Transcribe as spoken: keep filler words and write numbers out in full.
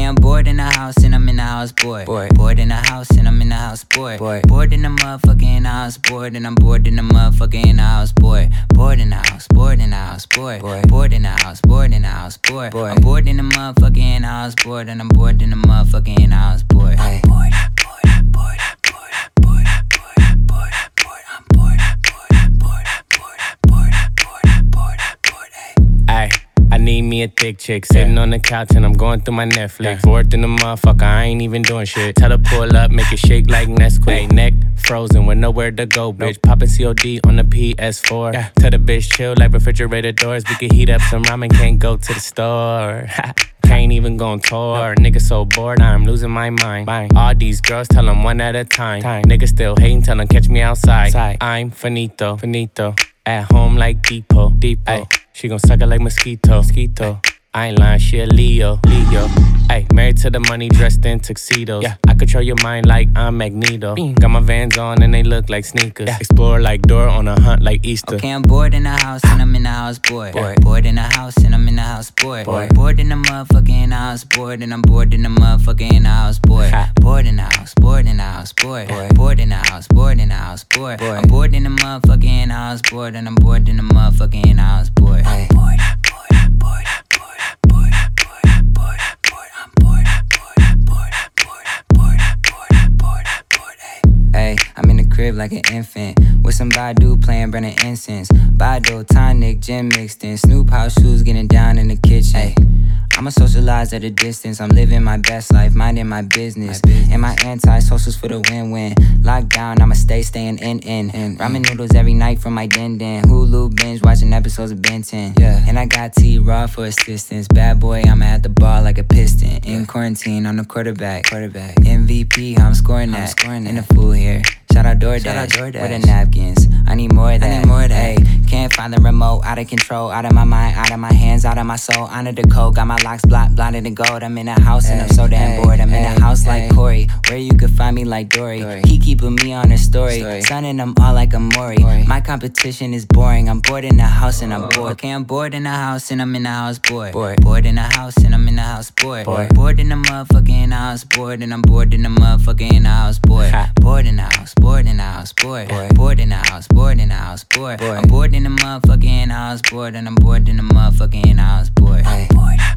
I'm bored in the house and I'm in the house bored. Bored, bored in the house and I'm in the house bored. Bored, bored in the motherfucking house bored and I'm bored in the motherfucking house bored. Bored in the house, bored in the house bored. Bored, bored in the house, bored in the house bored. Bored, I'm bored in the motherfucking house bored and I'm bored in the motherfucking house bored. I'm bored, bored, bored, bored, bored, bored, bored, bored. I'm bored, bored, bored, bored, bored, bored, bored, bored. Ay. I need me a thick chick, sitting on the couch and I'm going through my Netflix. Bored in the motherfucker, I ain't even doing shit. Tell her pull up, make it shake like Nesquik. Neck frozen with nowhere to go, bitch. Poppin' C O D on the P S four. Tell the bitch chill like refrigerator doors. We can heat up some ramen, can't go to the store. Can't even go on tour. Nigga so bored, I'm losing my mind. All these girls tell them one at a time. Nigga still hating, tell them catch me outside. I'm finito, finito. At home like Depot, Depot. Ay, she gon' suck it like mosquito, mosquito. I ain't lying, she a Leo, Leo. Ay, married to the money, dressed in tuxedos. Yeah, I control your mind like I'm Magneto. Bing. Got my Vans on and they look like sneakers. Yeah. Explore like Dora on a hunt like Easter. Okay, I'm bored in the house and I'm in the house bored. Bored, bored in the house and I'm in the house bored. Bored, bored in the motherfucking house bored and I'm bored in the motherfucking house bored. Bored in the house, bored in the house bored. Bored, bored in the house, bored in the house bored. Bored. I'm bored in the motherfucking house bored and I'm bored in the motherfucking house bored. I'm bored, bored, bored. Ay, I'm in the crib like an infant with some Badu playing burning incense. Badu, tonic, gin mixed in. Snoop house shoes getting down in the kitchen. Ay, I'ma socialize at a distance. I'm living my best life, minding my business. My business. And my anti-socials for the win-win. Lockdown, I'ma stay staying in in. in Ramen noodles every night from my den den. Hulu binge watching episodes of Ben ten. Yeah. And I got T-Raw for assistance. Bad boy, I'ma at the ball like a piston. In yeah. quarantine, I'm the quarterback. Quarterback. M V P, how I'm scoring that. I'm scoring that. In the food here. Shout out DoorDash, Shout out DoorDash. With the napkins. I need more of that. I need more of that. Ay, can't find the remote. Out of control. Out of my mind. Out of my hands. Out of my soul. Honor the code. Got my locks blocked. Blinded in gold. I'm in a house ay, and I'm so damn ay, bored. I'm ay, in a house ay, like Corey. Where you could find me like Dory. Dory. He keeping me on her story. story. Sunning them all like a Maury. Maury. My competition is boring. I'm bored in the house and I'm bored. Okay, I'm bored in the house and I'm in the house bored. Bored, bored in the house and I'm in the house bored. Bored, bored in the motherfucking house bored and I'm bored in the motherfucking house bored. Bored in the house. Bored in the house. Bored. Bored. Bored in the house, bored in the house, bored. bored. I'm bored in the motherfucking house, bored, and I'm bored in the motherfucking house, bored. I'm bored.